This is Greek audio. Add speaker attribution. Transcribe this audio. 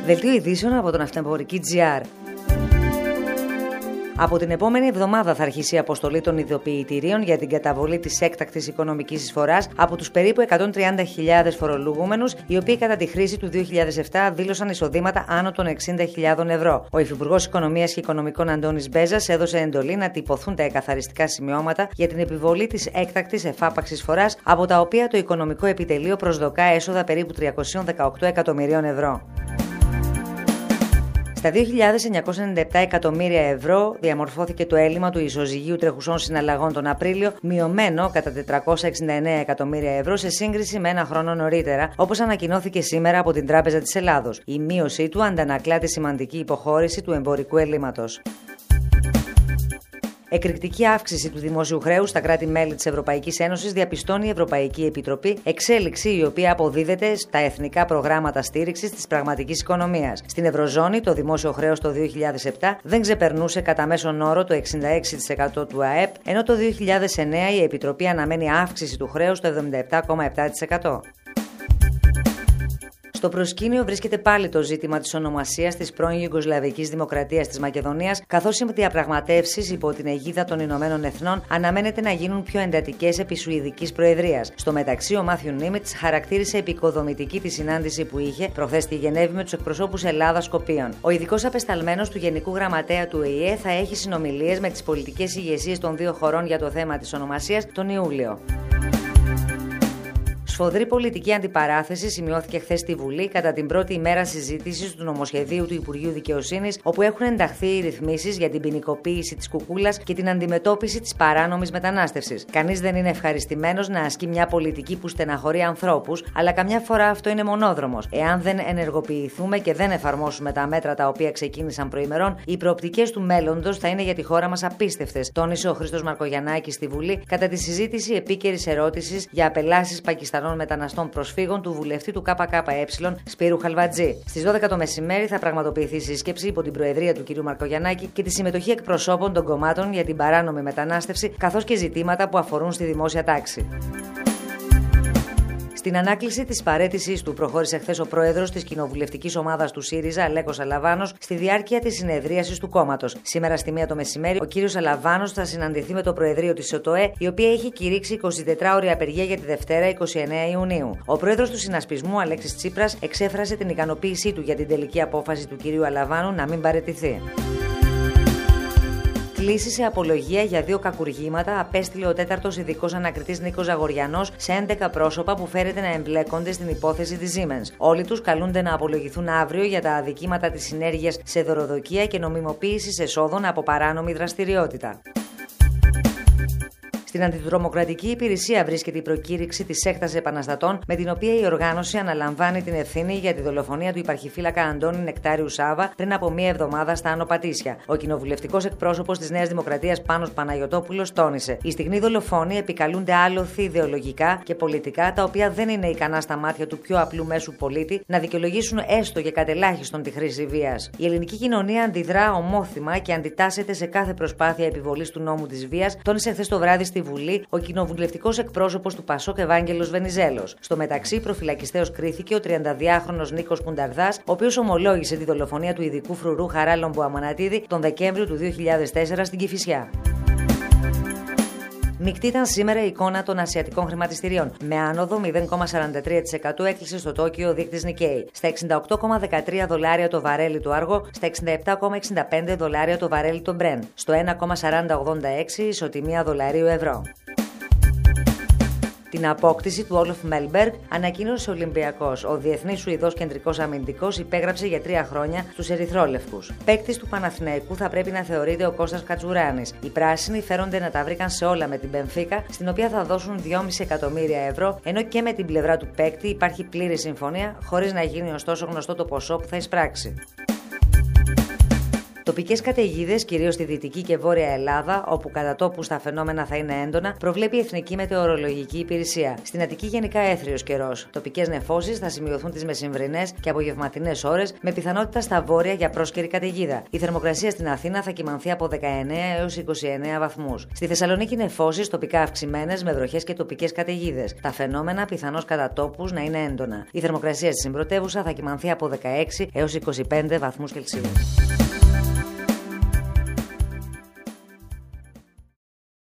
Speaker 1: Δελτίο ειδήσεων από τον Ναυτεμπορική GR. Από την επόμενη εβδομάδα θα αρχίσει η αποστολή των ειδοποιητηρίων για την καταβολή της έκτακτης οικονομικής εισφοράς από τους περίπου 130.000 φορολογούμενους, οι οποίοι κατά τη χρήση του 2007 δήλωσαν εισοδήματα άνω των 60.000 ευρώ. Ο Υφυπουργός Οικονομίας και Οικονομικών Αντώνης Μπέζας έδωσε εντολή να τυπωθούν τα εκαθαριστικά σημειώματα για την επιβολή της έκτακτης εφάπαξης εισφοράς, από τα οποία το Οικονομικό Επιτελείο προσδοκά έσοδα περίπου 318 εκατομμυρίων ευρώ. Στα 2.997 εκατομμύρια ευρώ διαμορφώθηκε το έλλειμμα του ισοζυγίου τρεχουσών συναλλαγών τον Απρίλιο, μειωμένο κατά 469 εκατομμύρια ευρώ σε σύγκριση με ένα χρόνο νωρίτερα, όπως ανακοινώθηκε σήμερα από την Τράπεζα της Ελλάδος. Η μείωσή του αντανακλά τη σημαντική υποχώρηση του εμπορικού ελλείμματος. Εκρηκτική αύξηση του δημόσιου χρέους στα κράτη-μέλη της Ευρωπαϊκής Ένωσης διαπιστώνει η Ευρωπαϊκή Επιτροπή, εξέλιξη η οποία αποδίδεται στα εθνικά προγράμματα στήριξης της πραγματικής οικονομίας. Στην Ευρωζώνη, το δημόσιο χρέος το 2007 δεν ξεπερνούσε κατά μέσον όρο το 66% του ΑΕΠ, ενώ το 2009 η Επιτροπή αναμένει αύξηση του χρέους στο 77,7%. Στο προσκήνιο βρίσκεται πάλι το ζήτημα της ονομασίας της πρώην Ιουγκοσλαβικής Δημοκρατίας της Μακεδονίας, καθώς οι διαπραγματεύσεις υπό την αιγίδα των Ηνωμένων Εθνών αναμένεται να γίνουν πιο εντατικές επί Σουηδικής Προεδρίας. Στο μεταξύ, ο Μάθιου Νίμιτς χαρακτήρισε επικοδομητική τη συνάντηση που είχε προχθές στη Γενέβη με τους εκπροσώπους Ελλάδας-Σκοπίων. Ο ειδικός απεσταλμένος του Γενικού Γραμματέα του ΟΗΕ θα έχει συνομιλίες με τις πολιτικές ηγεσίες των δύο χωρών για το θέμα της ονομασίας τον Ιούλιο. Σφοδρή πολιτική αντιπαράθεση σημειώθηκε χθες στη Βουλή κατά την πρώτη ημέρα συζήτησης του νομοσχεδίου του Υπουργείου Δικαιοσύνης, όπου έχουν ενταχθεί οι ρυθμίσεις για την ποινικοποίηση της κουκούλας και την αντιμετώπιση της παράνομης μετανάστευσης. Κανείς δεν είναι ευχαριστημένος να ασκεί μια πολιτική που στεναχωρεί ανθρώπους, αλλά καμιά φορά αυτό είναι μονόδρομος. Εάν δεν ενεργοποιηθούμε και δεν εφαρμόσουμε τα μέτρα τα οποία ξεκίνησαν προημερών, οι προοπτικές του μέλλοντος θα είναι για τη χώρα μας απίστευτες, τόνισε ο Χρήστος Μαρκογιαννάκης στη Βουλή κατά τη συζήτηση επίκαιρης ερώτησης για απελάσεις Πακιστανών μεταναστών προσφύγων του βουλευτή του ΚΚΕ Σπύρου Χαλβατζή. Στις 12 το μεσημέρι θα πραγματοποιηθεί σύσκεψη υπό την προεδρία του κ. Μαρκογιαννάκη και τη συμμετοχή εκπροσώπων των κομμάτων για την παράνομη μετανάστευση, καθώς και ζητήματα που αφορούν στη δημόσια τάξη. Στην ανάκληση της παραίτησής του προχώρησε χθες ο πρόεδρος της κοινοβουλευτικής ομάδας του ΣΥΡΙΖΑ, Αλέκος Αλαβάνος, στη διάρκεια της συνεδρίασης του κόμματος. Σήμερα στη 1 το μεσημέρι, ο κύριος Αλαβάνος θα συναντηθεί με το Προεδρείο της ΟΤΟΕ, η οποία έχει κηρύξει 24ωρη απεργία για τη Δευτέρα 29 Ιουνίου. Ο πρόεδρος του συνασπισμού, Αλέξης Τσίπρας, εξέφρασε την ικανοποίησή του για την τελική απόφαση του κυρίου Αλαβάνου να μην παραιτηθεί. Κλήση σε απολογία για 2 κακουργήματα απέστειλε ο 4ος ειδικός ανακριτής Νίκος Ζαγοριανός σε 11 πρόσωπα που φέρεται να εμπλέκονται στην υπόθεση της Siemens. Όλοι τους καλούνται να απολογηθούν αύριο για τα αδικήματα της συνέργειας σε δωροδοκία και νομιμοποίησης εσόδων από παράνομη δραστηριότητα. Στην Αντιτρομοκρατική Υπηρεσία βρίσκεται η προκήρυξη της έκτασης επαναστατών, με την οποία η οργάνωση αναλαμβάνει την ευθύνη για τη δολοφονία του υπαρχιφύλακα Αντώνη Νεκτάριου Σάβα πριν από μία εβδομάδα στα Άνω Πατήσια. Ο κοινοβουλευτικός εκπρόσωπος της Νέας Δημοκρατίας Πάνος Παναγιωτόπουλος τόνισε: οι στιγνοί δολοφόνοι επικαλούνται άλοθη ιδεολογικά και πολιτικά, τα οποία δεν είναι ικανά στα μάτια του πιο απλού μέσου πολίτη να δικαιολογήσουν έστω και κατελάχιστον τη χρήση βίας. Η ελληνική κοινωνία αντιδρά ομόθυμα και αντιτάσσεται σε κάθε προσπάθεια επιβολής του νόμου της βίας, τόνισε χθες το βράδυ στη Βουλή ο κοινοβουλευτικός εκπρόσωπος του ΠΑΣΟΚ Ευάγγελος Βενιζέλος. Στο μεταξύ, προφυλακιστέως κρίθηκε ο 32χρονος Νίκος Κουνταρδάς, ο οποίος ομολόγησε τη δολοφονία του ειδικού φρουρού Χαράλομπου Αμανατίδη τον Δεκέμβριο του 2004 στην Κηφισιά. Μεικτή ήταν σήμερα η εικόνα των ασιατικών χρηματιστηρίων. Με άνοδο 0,43% έκλεισε στο Τόκιο ο δείκτης Nikkei. Στα 68,13 δολάρια το βαρέλι του Άργο, στα 67,65 δολάρια το βαρέλι του Brent. Στο 1,4086 ισοτιμία δολαρίου ευρώ. Την απόκτηση του Όλοφ Μέλμπεργκ ανακοίνωσε ο Ολυμπιακός. Ο διεθνής Σουηδός κεντρικός αμυντικός υπέγραψε για 3 χρόνια στους ερυθρόλευκους. Παίκτης του Παναθηναϊκού θα πρέπει να θεωρείται ο Κώστας Κατσουράνης. Οι πράσινοι φέρονται να τα βρήκαν σε όλα με την Μπενφίκα, στην οποία θα δώσουν 2,5 εκατομμύρια ευρώ, ενώ και με την πλευρά του παίκτη υπάρχει πλήρη συμφωνία, χωρίς να γίνει ωστόσο γνωστό το ποσό που θα εισπράξει. Τοπικές καταιγίδες, κυρίως στη Δυτική και Βόρεια Ελλάδα, όπου κατά τόπους τα φαινόμενα θα είναι έντονα, προβλέπει η Εθνική Μετεωρολογική Υπηρεσία. Στην Αττική γενικά έθριος καιρός. Τοπικές νεφώσεις θα σημειωθούν τις μεσημβρινές και απογευματινές ώρες, με πιθανότητα στα βόρεια για πρόσκαιρη καταιγίδα. Η θερμοκρασία στην Αθήνα θα κυμανθεί από 19 έως 29 βαθμούς. Στη Θεσσαλονίκη νεφώσεις τοπικά αυξημένες με βροχές και τοπικές καταιγίδες. Τα φαινόμενα πιθανώς κατά τόπους να είναι έντονα. Η θερμοκρασία στην πρωτεύουσα θα κυμανθεί από 16 έως 25 βαθμούς Κελσίου.